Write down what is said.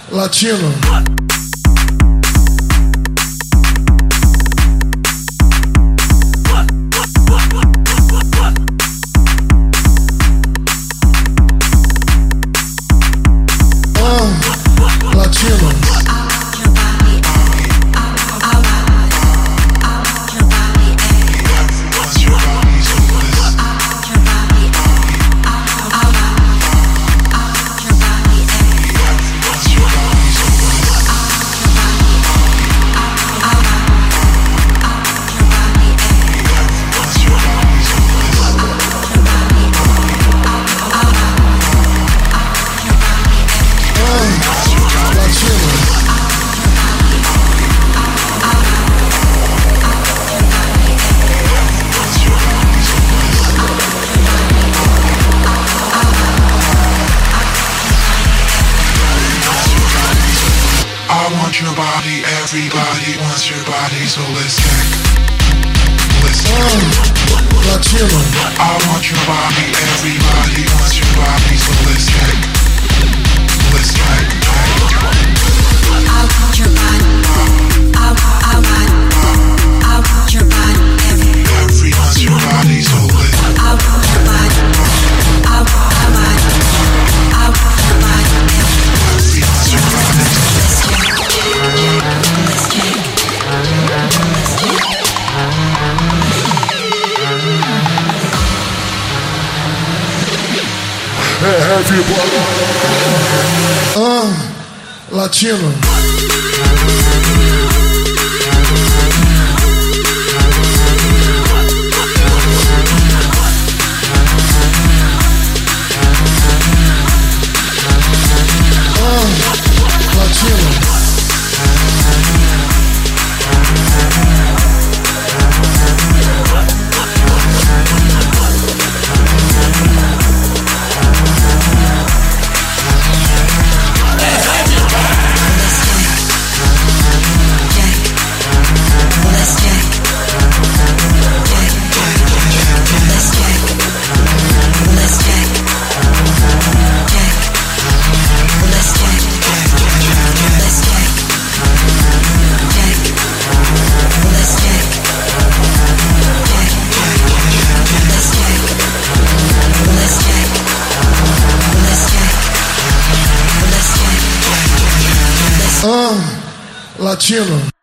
Latino. Latino. Your body, everybody wants your body, so let's check. Latino. I want your body, everybody wants your body, so let's check. Let's check. I want your body. I want your body. Every wants your body, so let's. I want your body. I want your body. Every wants your body. Let's check. Latino. Latino.